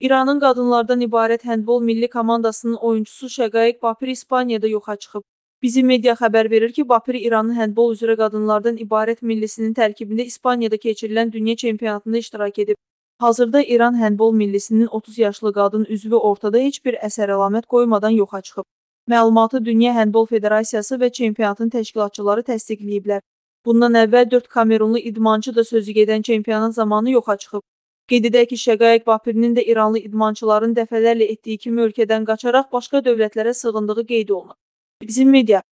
İranın qadınlardan ibarət həndbol milli komandasının oyunçusu Şəqaiq Bapir İspaniyada yoxa çıxıb. Bizim media xəbər verir ki, Bapir İranın həndbol üzrə qadınlardan ibarət millisinin tərkibində İspaniyada keçirilən dünya çempionatında iştirak edib. Hazırda İran həndbol millisinin 30 yaşlı qadın üzvü ortada heç bir əsər-əlamət qoymadan yoxa çıxıb. Məlumatı Dünya Həndbol Federasiyası və çempionatın təşkilatçıları təsdiqləyiblər. Bundan əvvəl 4 Kamerunlu idmançı da sözü gedən çempionat zamanı yoxa çıxıb. Qeyd edək ki, Şəqaiq Bapirinin də İranlı idmançıların dəfələrlə etdiyi kimi ölkədən qaçaraq başqa dövlətlərə sığındığı qeyd olunub. Bizim media